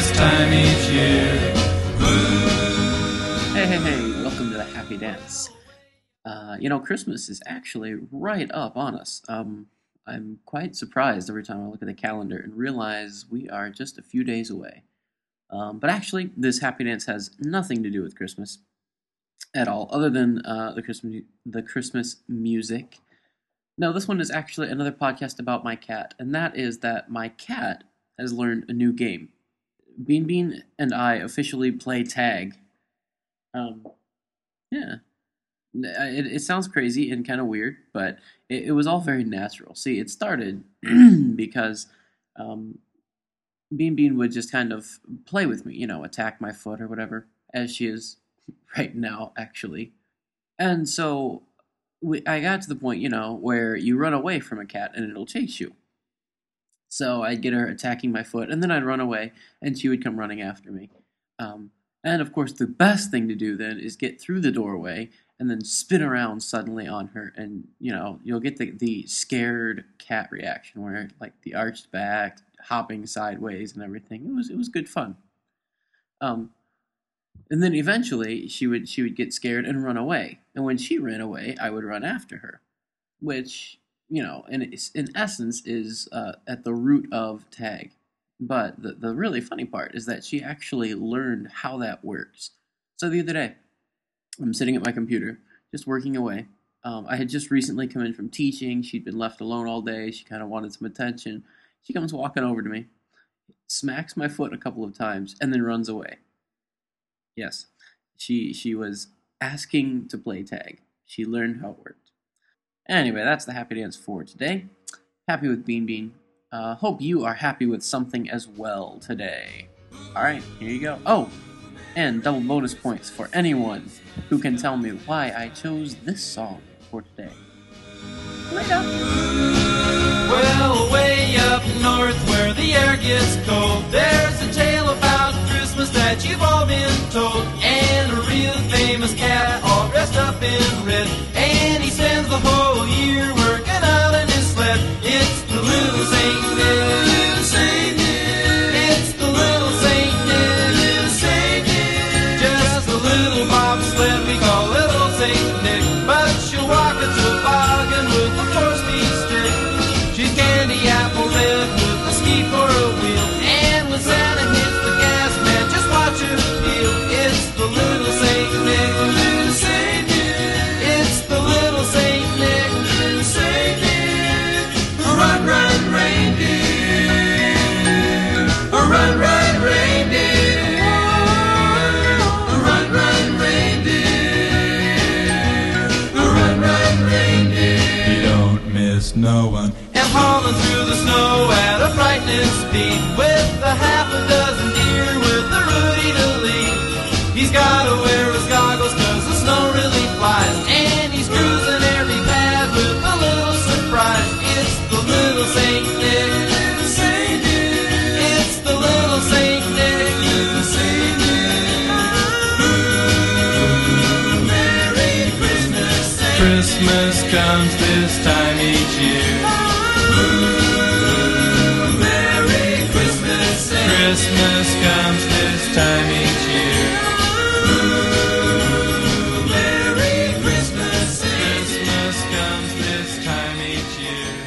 this time each year. Hey, welcome to the Happy Dance. Christmas is actually right up on us. I'm quite surprised every time I look at the calendar and realize we are just a few days away. But actually, this Happy Dance has nothing to do with Christmas at all, other than the Christmas music. No, this one is actually another podcast about my cat, and that is that my cat has learned a new game. Bean and I officially play tag. Yeah. It sounds crazy and kind of weird, but it was all very natural. See, it started because Bean would just kind of play with me, attack my foot or whatever, as she is right now, actually. And so I got to the point, where you run away from a cat and it'll chase you. So I'd get her attacking my foot, and then I'd run away, and she would come running after me. And of course, the best thing to do then is get through the doorway and then spin around suddenly on her, and you'll get the scared cat reaction where like the arched back, hopping sideways, and everything. It was good fun. And then eventually she would get scared and run away, and when she ran away, I would run after her, which in essence is at the root of tag. But the really funny part is that she actually learned how that works. So the other day, I'm sitting at my computer, just working away. I had just recently come in from teaching. She'd been left alone all day. She kind of wanted some attention. She comes walking over to me, smacks my foot a couple of times, and then runs away. Yes, she was asking to play tag. She learned how it worked. Anyway, that's the Happy Dance for today. Happy with Bean. Hope you are happy with something as well today. Alright, here you go. Oh, and double bonus points for anyone who can tell me why I chose this song for today. Later! Well, way up north where the air gets cold, there's a tale about Christmas that you've all been told. And a real famous cat all dressed up in red, and he spends the whole year working out in his sled. It's the little Saint Nick. It's the little Saint Nick. Just a little bobsled we call little Saint Nick, but she'll walk a toboggan with a 4-speed stick. She's candy apple red with a ski for a wheel, and when Santa hits the gas, man, just watch her feel. It's the little Saint Nick. It's the little Saint Nick. Run, run, reindeer. Run, run, reindeer. Run, run, reindeer. Run, run, reindeer. You don't miss no one. And hauling through the snow at a frightening speed, with a half a dozen deer with a Rudy to lead. He's gotta wear his goggles 'cause the snow really flies, and he's cruising every pad with a little surprise. It's the little Saint Nick. It's the little Saint Nick. Merry Christmas. Christmas comes this time each year. Merry Christmas. Christmas comes this time each year. Merry Christmas. Christmas comes this time each year.